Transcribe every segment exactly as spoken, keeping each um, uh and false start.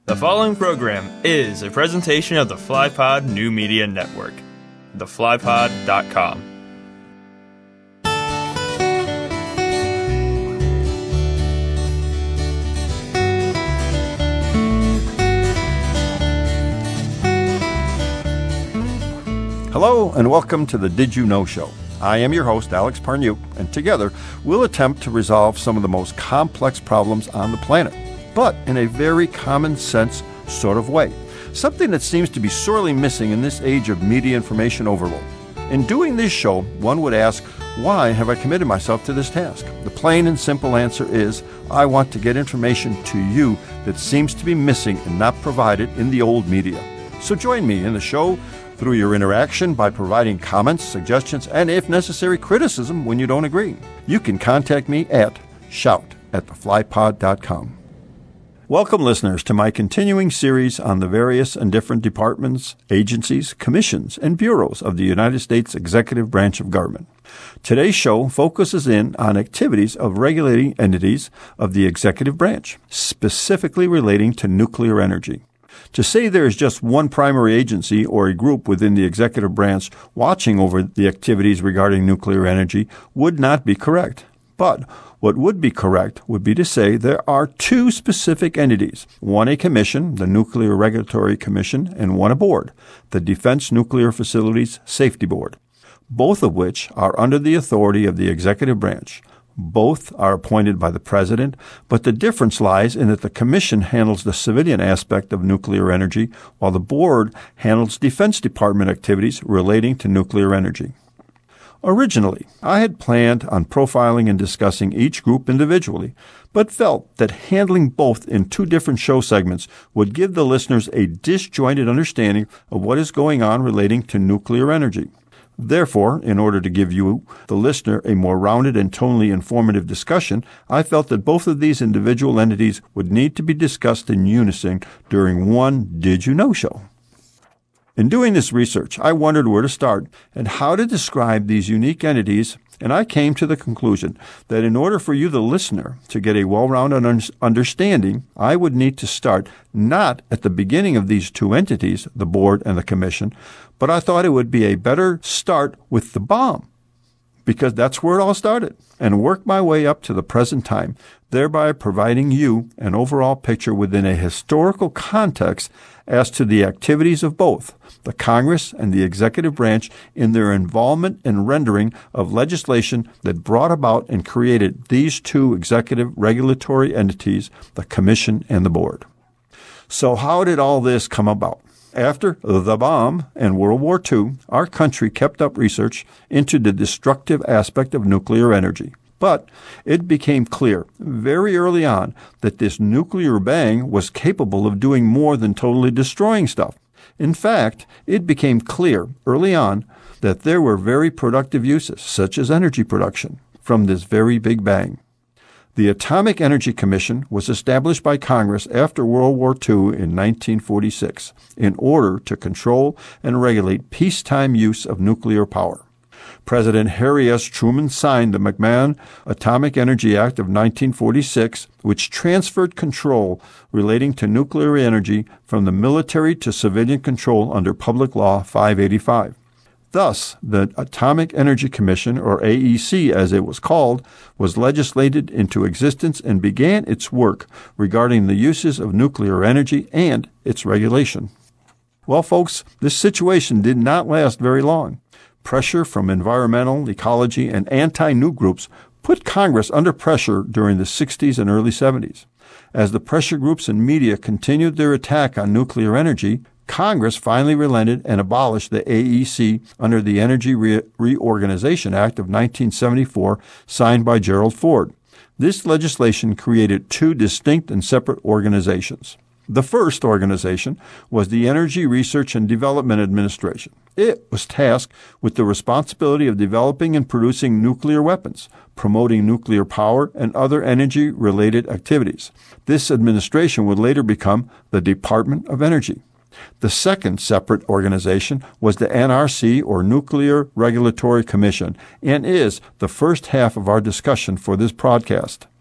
The following program is a presentation of the FlyPod New Media Network, the fly pod dot com. Hello and welcome to the Did You Know Show. I am your host, Alex Parnuk, and together we'll attempt to resolve some of the most complex problems on the planet, but in a very common sense sort of way. Something that seems to be sorely missing in this age of media information overload. In doing this show, one would ask, why have I committed myself to this task? The plain and simple answer is, I want to get information to you that seems to be missing and not provided in the old media. So join me in the show through your interaction by providing comments, suggestions, and if necessary, criticism when you don't agree. You can contact me at shout at the fly pod dot com. Welcome, listeners, to my continuing series on the various and different departments, agencies, commissions, and bureaus of the United States executive branch of government. Today's show focuses in on activities of regulating entities of the executive branch, specifically relating to nuclear energy. To say there is just one primary agency or a group within the executive branch watching over the activities regarding nuclear energy would not be correct. But what would be correct would be to say there are two specific entities, one a commission, the Nuclear Regulatory Commission, and one a board, the Defense Nuclear Facilities Safety Board, both of which are under the authority of the executive branch. Both are appointed by the President, but the difference lies in that the Commission handles the civilian aspect of nuclear energy, while the Board handles Defense Department activities relating to nuclear energy. Originally, I had planned on profiling and discussing each group individually, but felt that handling both in two different show segments would give the listeners a disjointed understanding of what is going on relating to nuclear energy. Therefore, in order to give you, the listener, a more rounded and tonally informative discussion, I felt that both of these individual entities would need to be discussed in unison during one Did You Know show. In doing this research, I wondered where to start and how to describe these unique entities, and I came to the conclusion that in order for you, the listener, to get a well-rounded understanding, I would need to start not at the beginning of these two entities, the board and the commission, but I thought it would be a better start with the bomb, because that's where it all started, and work my way up to the present time, thereby providing you an overall picture within a historical context as to the activities of both the Congress and the executive branch in their involvement in rendering of legislation that brought about and created these two executive regulatory entities, the Commission and the Board. So how did all this come about? After the bomb and World War Two, our country kept up research into the destructive aspect of nuclear energy. But it became clear very early on that this nuclear bang was capable of doing more than totally destroying stuff. In fact, it became clear early on that there were very productive uses, such as energy production, from this very big bang. The Atomic Energy Commission was established by Congress after World War Two in nineteen forty-six in order to control and regulate peacetime use of nuclear power. President Harry S. Truman signed the McMahon Atomic Energy Act of nineteen forty-six, which transferred control relating to nuclear energy from the military to civilian control under Public Law five eighty-five. Thus, the Atomic Energy Commission, or A E C as it was called, was legislated into existence and began its work regarding the uses of nuclear energy and its regulation. Well, folks, this situation did not last very long. Pressure from environmental, ecology, and anti-nuke groups put Congress under pressure during the sixties and early seventies. As the pressure groups and media continued their attack on nuclear energy, Congress finally relented and abolished the A E C under the Energy Re- Reorganization Act of nineteen seventy-four, signed by Gerald Ford. This legislation created two distinct and separate organizations. The first organization was the Energy Research and Development Administration. It was tasked with the responsibility of developing and producing nuclear weapons, promoting nuclear power, and other energy-related activities. This administration would later become the Department of Energy. The second separate organization was the N R C, or Nuclear Regulatory Commission, and is the first half of our discussion for this broadcast.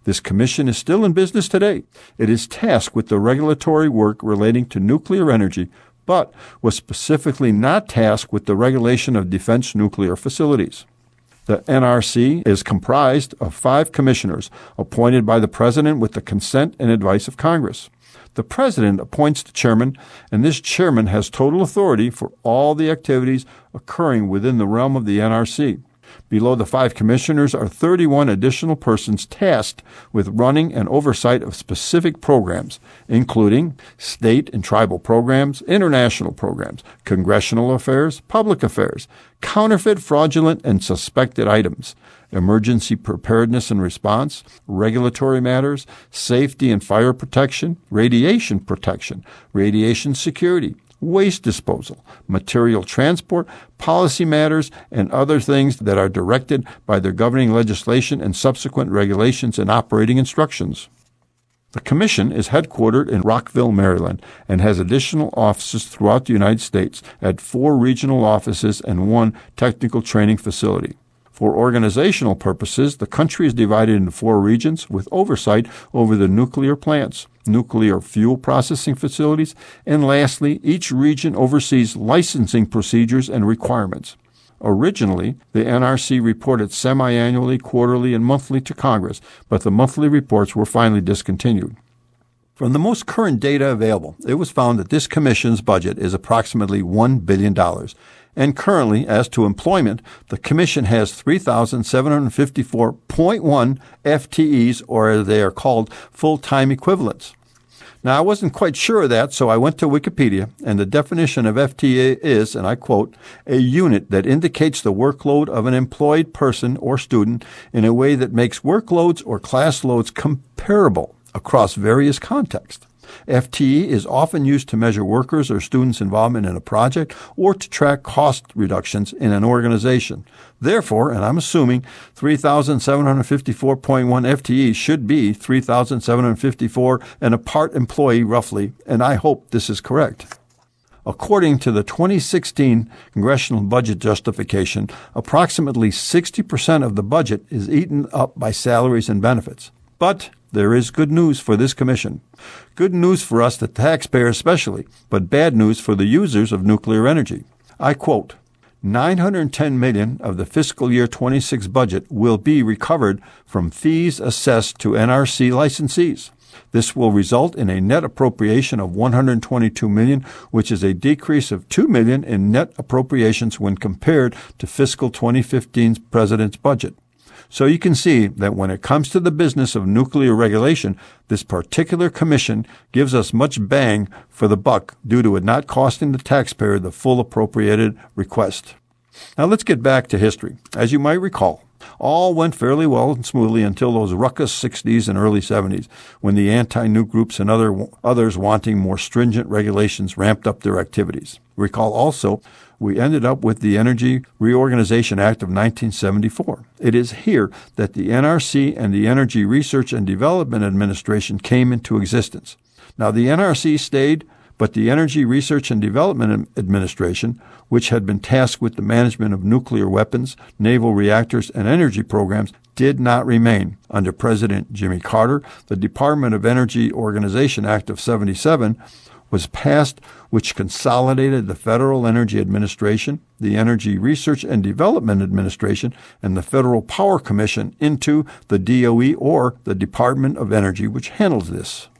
This commission is still in business today. It is tasked with the regulatory work relating to nuclear energy, but was specifically not tasked with the regulation of defense nuclear facilities. The N R C is comprised of five commissioners appointed by the President with the consent and advice of Congress. The President appoints the chairman, and this chairman has total authority for all the activities occurring within the realm of the N R C. Below the five commissioners are thirty-one additional persons tasked with running and oversight of specific programs, including state and tribal programs, international programs, congressional affairs, public affairs, counterfeit, fraudulent, and suspected items, emergency preparedness and response, regulatory matters, safety and fire protection, radiation protection, radiation security, waste disposal, material transport, policy matters, and other things that are directed by their governing legislation and subsequent regulations and operating instructions. The Commission is headquartered in Rockville, Maryland, and has additional offices throughout the United States at four regional offices and one technical training facility. For organizational purposes, the country is divided into four regions with oversight over the nuclear plants, nuclear fuel processing facilities, and lastly, each region oversees licensing procedures and requirements. Originally, the N R C reported semi-annually, quarterly, and monthly to Congress, but the monthly reports were finally discontinued. From the most current data available, it was found that this commission's budget is approximately one billion dollars. And currently, as to employment, the Commission has three thousand seven hundred fifty-four point one F T Es, or as they are called, full-time equivalents. Now, I wasn't quite sure of that, so I went to Wikipedia, and the definition of F T E is, and I quote, a unit that indicates the workload of an employed person or student in a way that makes workloads or class loads comparable across various contexts. F T E is often used to measure workers' or students' involvement in a project or to track cost reductions in an organization. Therefore, and I'm assuming, three thousand seven hundred fifty-four point one F T E should be three thousand seven hundred fifty-four and a part employee roughly, and I hope this is correct. According to the twenty sixteen Congressional Budget Justification, approximately sixty percent of the budget is eaten up by salaries and benefits. But there is good news for this commission. Good news for us, the taxpayers especially, but bad news for the users of nuclear energy. I quote, nine hundred ten million dollars of the fiscal year twenty-six budget will be recovered from fees assessed to N R C licensees. This will result in a net appropriation of one hundred twenty-two million dollars, which is a decrease of two million dollars in net appropriations when compared to fiscal twenty fifteen's President's budget. So you can see that when it comes to the business of nuclear regulation, this particular commission gives us much bang for the buck due to it not costing the taxpayer the full appropriated request. Now let's get back to history. As you might recall, all went fairly well and smoothly until those ruckus sixties and early seventies, when the anti-nuke groups and other others wanting more stringent regulations ramped up their activities. Recall also, we ended up with the Energy Reorganization Act of nineteen seventy-four. It is here that the N R C and the Energy Research and Development Administration came into existence. Now, the N R C stayed, but the Energy Research and Development Administration, which had been tasked with the management of nuclear weapons, naval reactors, and energy programs, did not remain. Under President Jimmy Carter, the Department of Energy Organization Act of seventy-seven was passed, which consolidated the Federal Energy Administration, the Energy Research and Development Administration, and the Federal Power Commission into the D O E, or the Department of Energy, which handles this.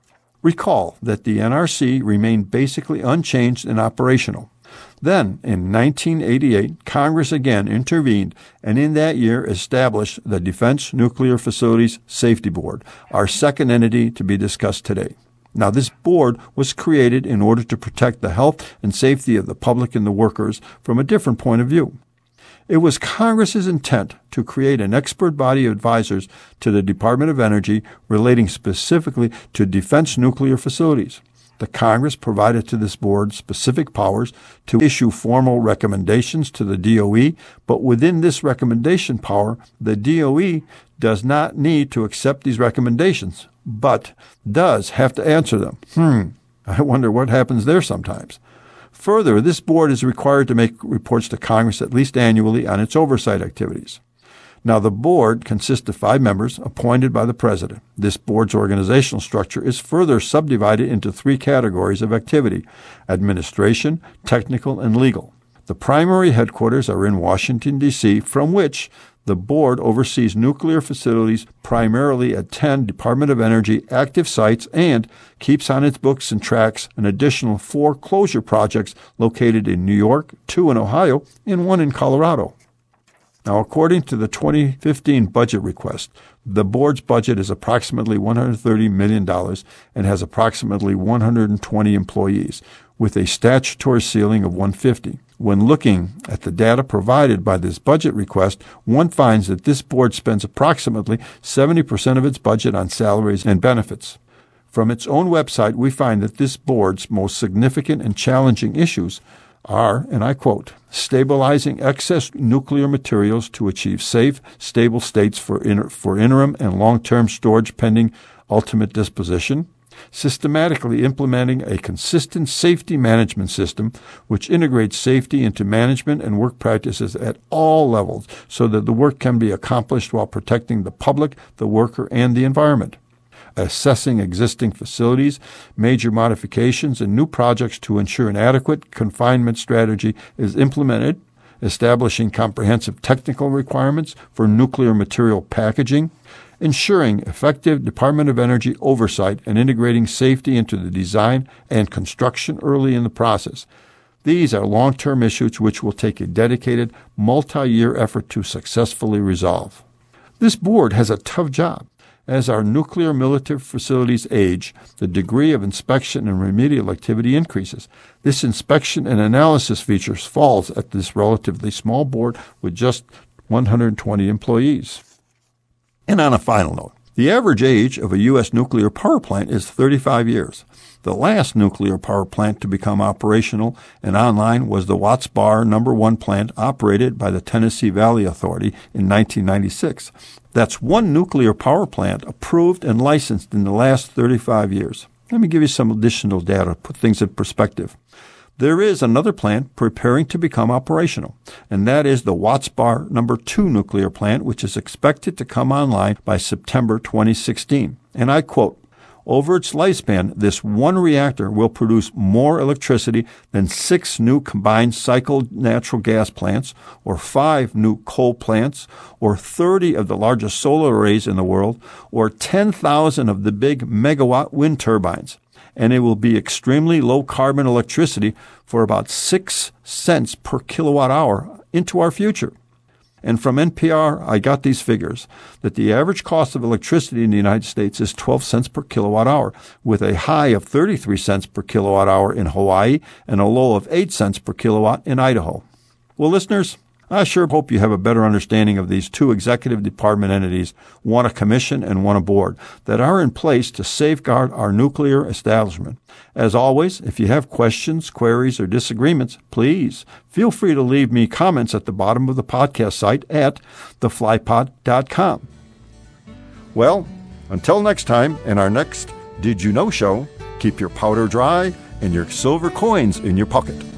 Recall that the N R C remained basically unchanged and operational. Then, in nineteen eighty-eight, Congress again intervened and in that year established the Defense Nuclear Facilities Safety Board, our second entity to be discussed today. Now, this board was created in order to protect the health and safety of the public and the workers from a different point of view. It was Congress's intent to create an expert body of advisors to the Department of Energy relating specifically to defense nuclear facilities. The Congress provided to this board specific powers to issue formal recommendations to the D O E, but within this recommendation power, the D O E does not need to accept these recommendations, but does have to answer them. Hmm, I wonder what happens there sometimes. Further, this board is required to make reports to Congress at least annually on its oversight activities. Now, the board consists of five members appointed by the president. This board's organizational structure is further subdivided into three categories of activity: administration, technical, and legal. The primary headquarters are in Washington, D C, from which the board oversees nuclear facilities primarily at ten Department of Energy active sites and keeps on its books and tracks an additional four closure projects located in New York, two in Ohio, and one in Colorado. Now, according to the twenty fifteen budget request, the board's budget is approximately one hundred thirty million dollars and has approximately one hundred twenty employees, with a statutory ceiling of one hundred fifty. When looking at the data provided by this budget request, one finds that this board spends approximately seventy percent of its budget on salaries and benefits. From its own website, we find that this board's most significant and challenging issues are, and I quote, stabilizing excess nuclear materials to achieve safe, stable states for, inter- for interim and long-term storage pending ultimate disposition, systematically implementing a consistent safety management system which integrates safety into management and work practices at all levels so that the work can be accomplished while protecting the public, the worker, and the environment. Assessing existing facilities, major modifications, and new projects to ensure an adequate confinement strategy is implemented, establishing comprehensive technical requirements for nuclear material packaging, ensuring effective Department of Energy oversight and integrating safety into the design and construction early in the process. These are long-term issues which will take a dedicated, multi-year effort to successfully resolve. This board has a tough job. As our nuclear military facilities age, the degree of inspection and remedial activity increases. This inspection and analysis features falls at this relatively small board with just one hundred twenty employees. And on a final note, the average age of a U S nuclear power plant is thirty-five years. The last nuclear power plant to become operational and online was the Watts Bar number one plant operated by the Tennessee Valley Authority in nineteen ninety-six. That's one nuclear power plant approved and licensed in the last thirty-five years. Let me give you some additional data to put things in perspective. There is another plant preparing to become operational, and that is the Watts Bar number two nuclear plant, which is expected to come online by September twenty sixteen. And I quote, over its lifespan, this one reactor will produce more electricity than six new combined cycle natural gas plants, or five new coal plants, or thirty of the largest solar arrays in the world, or ten thousand of the big megawatt wind turbines. And it will be extremely low-carbon electricity for about six cents per kilowatt hour into our future. And from N P R, I got these figures, that the average cost of electricity in the United States is twelve cents per kilowatt hour, with a high of thirty-three cents per kilowatt hour in Hawaii and a low of eight cents per kilowatt in Idaho. Well, listeners, I sure hope you have a better understanding of these two executive department entities, one a commission and one a board, that are in place to safeguard our nuclear establishment. As always, if you have questions, queries, or disagreements, please feel free to leave me comments at the bottom of the podcast site at the fly pod dot com. Well, until next time, in our next Did You Know show, keep your powder dry and your silver coins in your pocket.